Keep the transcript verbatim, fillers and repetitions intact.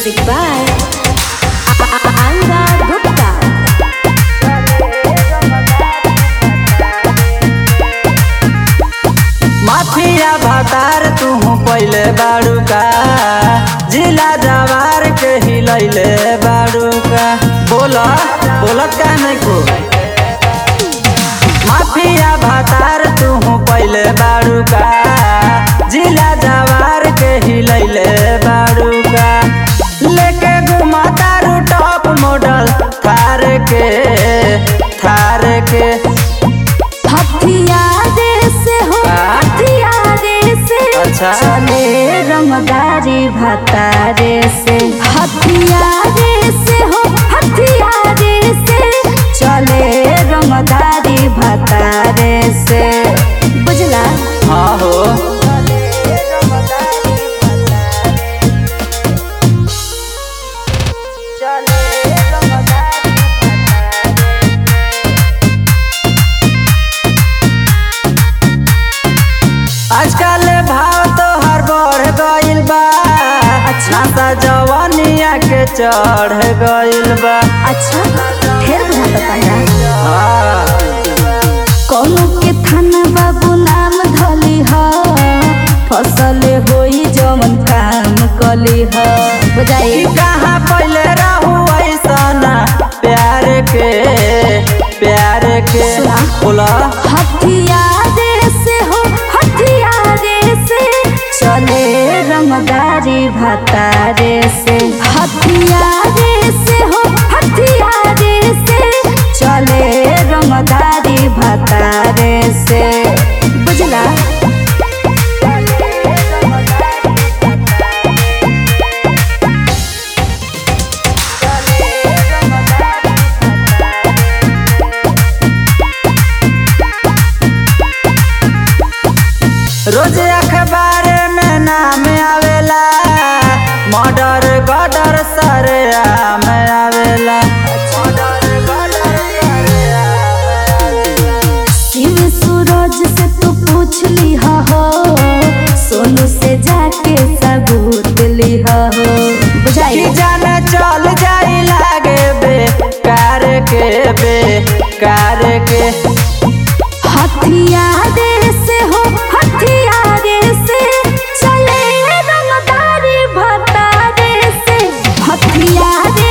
Music by Anga Gupta. Mafia भातार तू पहले बाड़ू का जिला जवार के हिलैले बाड़ू का बोला बोलत का नहीं को माफिया भातार तू पहले बाड़ू का जिला जवार के हिलैले बाड़ू का लेके घुमा तारू टॉप मॉडल थार के थार के हथियारे से हो हथियारे से अच्छा। चले रंगदारी भतारे से हथियारे से हो हथियारे से चले रंगदारी भतारे से बुझला। हाँ हो आजकल भाव तो हर बढ़ गइल बा अच्छा सा जवानिया के चढ़ गइल बा अच्छा ढेर बुझाता पाया हाँ। कौनो के थाना बाबू नाम धली ह फसल होई जवन काम कली ह बुझाई कि कहाँ पहले रहू ऐसा प्यार के प्यार के बोला हथियारे से हो हथियारे से चले रंगदारी भतारे से हथियारे से हो हथियारे से चले रंगदारी भतारे से बुझला। रोज अखबार में नाम आवेला मर्डर गडर सरे आम आवेला शिव सूरज से तू पूछ ली हो सोनू से जाके सबूत ली हो बुझाई कि जाने चल जाई लागे बेकार के बेकार के हथियारे से हो हथियारे से चले रंगदारी भतारे से हथियारे